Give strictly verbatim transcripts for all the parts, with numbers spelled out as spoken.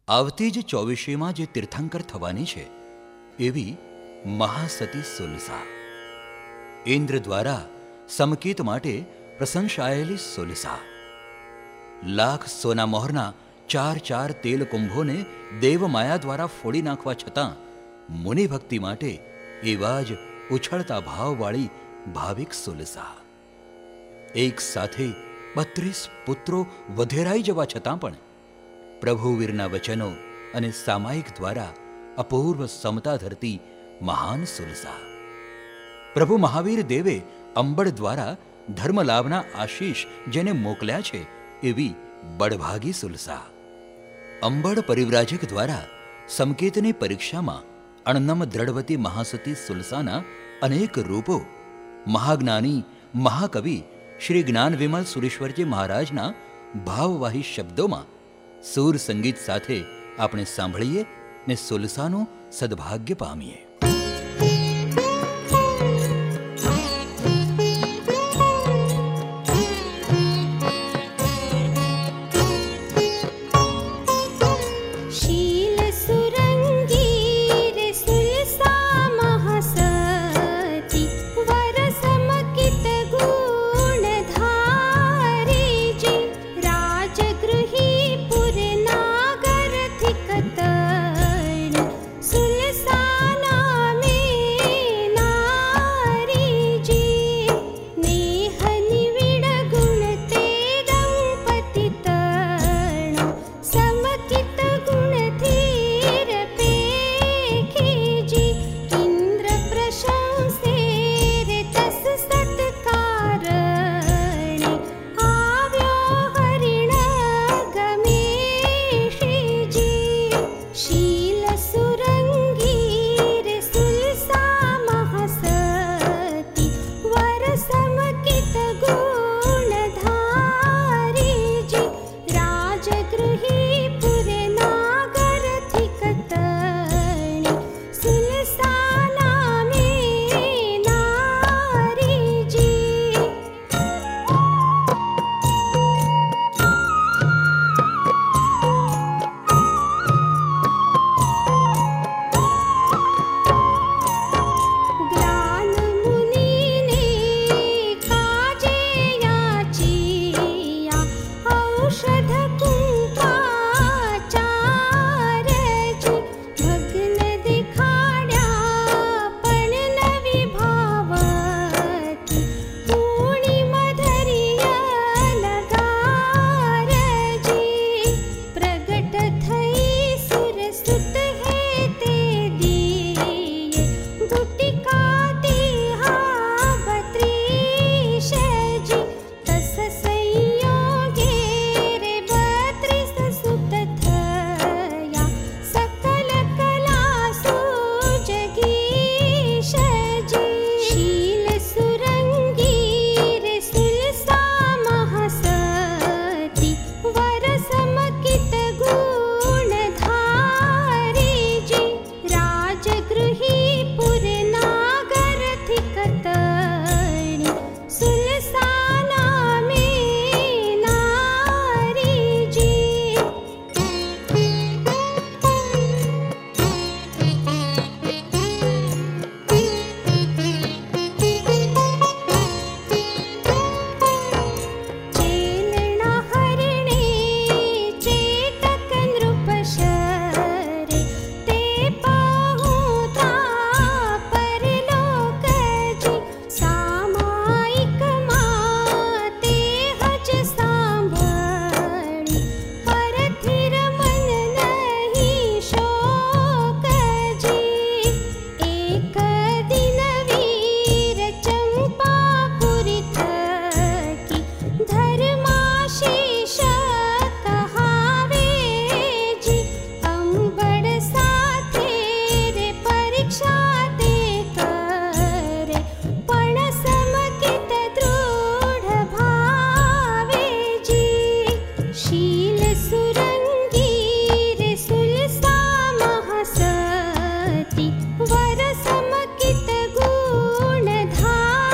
આવતી જ ચોવીસીમાં જે તીર્થંકર થવાની છે એવી મહાસતી સુલસા, ઇન્દ્ર દ્વારા સમકીત માટે પ્રશંસાયેલી સુલસા, લાખ સોના મોહરના ચાર ચાર તેલ કુંભોને દેવમાયા દ્વારા ફોડી નાખવા છતાં મુનિ ભક્તિ માટે એવા જ ઉછળતા ભાવવાળી ભાવિક સુલસા, એક સાથે બત્રીસ પુત્રો વધેરાઈ જવા છતાં પણ પ્રભુવીરના વચનો અને સામાયિક દ્વારા અપૂર્વ સમતા ધરતી મહાન સુલસા, પ્રભુ મહાવીર દેવે અંબળ દ્વારા ધર્મલાભના આશીષ જેને મોકલ્યા છે એવી બળભાગી સુલસા, અંબળ પરિવ્રાજક દ્વારા સમકેતની પરીક્ષામાં અણનમ દ્રઢવતી મહાસતી સુલસાના અનેક રૂપો મહાજ્ઞાની મહાકવિ શ્રી જ્ઞાન વિમલ સુરેશ્વરજી મહારાજના ભાવવાહી શબ્દોમાં સૂર સંગીત સાથે આપણે સાંભળીએ ને સુલસાનું સદભાગ્ય પામીએ.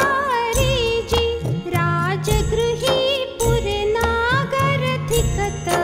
कत